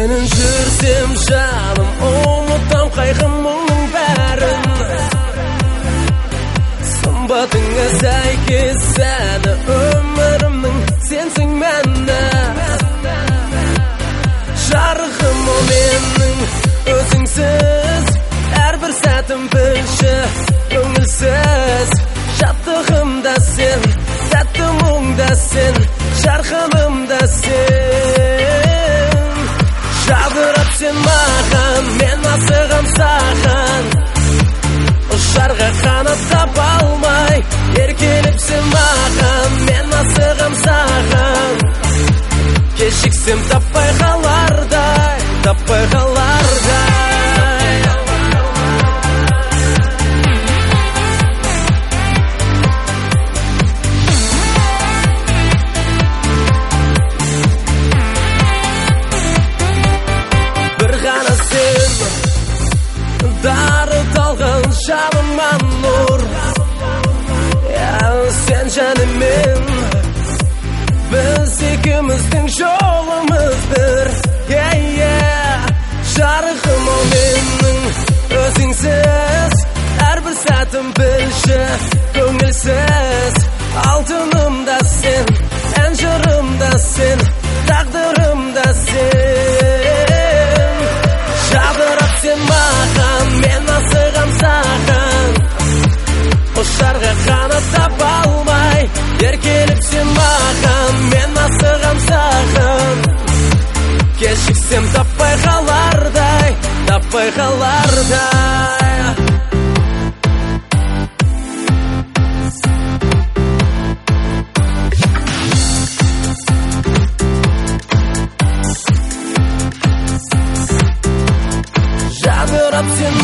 Senin жүрсем жаным, ұмытам қайғымның бәрін. Сымбатыңа сәйкес әні, өмірімнің сенсің мәні. Жарығым о менің, өзіңсіз әрбір сәтім білші, көңілсіз. Жаттығымда сен, сәтті мұңда сен, жарқынымда сен. Жадырап сен маған, мен асығам саған. Ұшарға қанат таба алмай, еркеліп сен маған, мен асығам саған. Кешіксем таппай қалардай, таппай қалардай. Darıtalған жаныма нұр, сен жанымен. Біз екеуміздің жолымыз бір. Жарығым о менің, өзіңсіз әрбір сәтім білші, көңілсіз. Алтынымда сен, ән жырымда сен, тағдырымда сен. Жадырап сен маған, мен асығам саған. Ұшарға қанат таба алмай, еркеліп сен маған, мен асығам саған. Кешіксем таппай қалардай, таппай қалардай. Жадырап сен